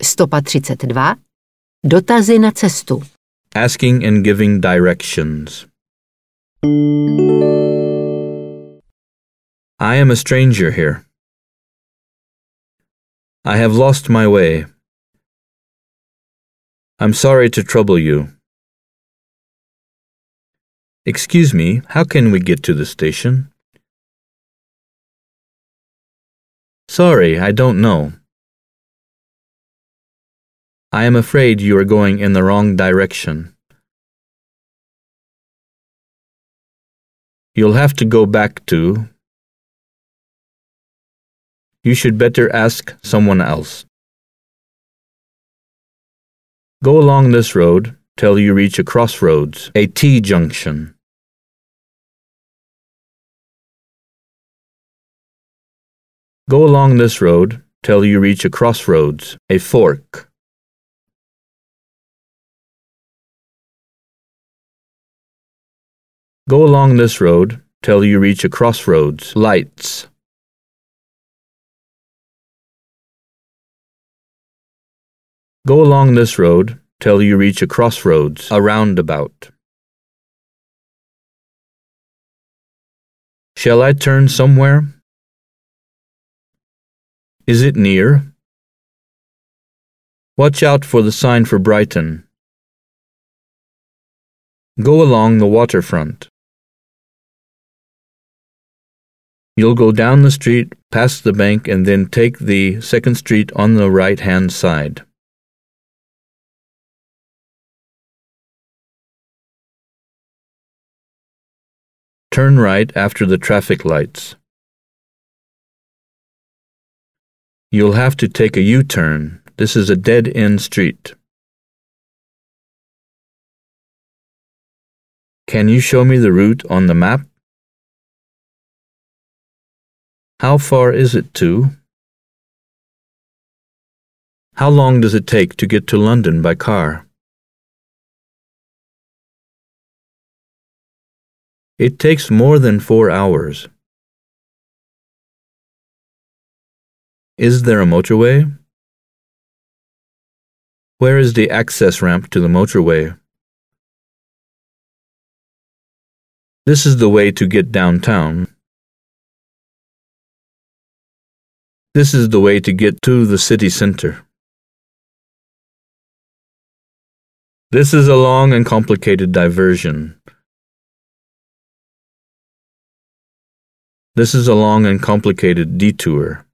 132. Dotazy na cestu. Asking and giving directions. I am a stranger here. I have lost my way. I'm sorry to trouble you. Excuse me, how can we get to the station? Sorry, I don't know. I am afraid you are going in the wrong direction. You'll have to go back to. You should better ask someone else. Go along this road till you reach a crossroads, a T-junction. Go along this road till you reach a crossroads, a fork. Go along this road till you reach a crossroads, lights. Go along this road till you reach a crossroads, a roundabout. Shall I turn somewhere? Is it near? Watch out for the sign for Brighton. Go along the waterfront. You'll go down the street, past the bank, and then take the 2nd Street on the right-hand side. Turn right after the traffic lights. You'll have to take a U-turn. This is a dead-end street. Can you show me the route on the map? How far is it to? How long does it take to get to London by car? It takes more than 4 hours. Is there a motorway? Where is the access ramp to the motorway? This is the way to get downtown. This is the way to get to the city center. This is a long and complicated diversion. This is a long and complicated detour.